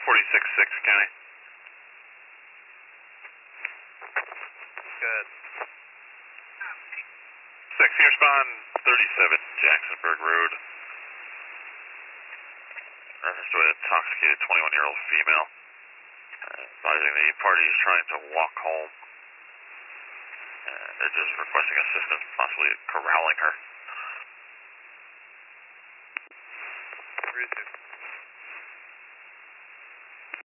46-6, County. Good. 6, you respond 37 Jacksonburg Road. Reference to an intoxicated 21-year-old female. Advising the party is trying to walk home. They're just requesting assistance, possibly corralling her. 3-2.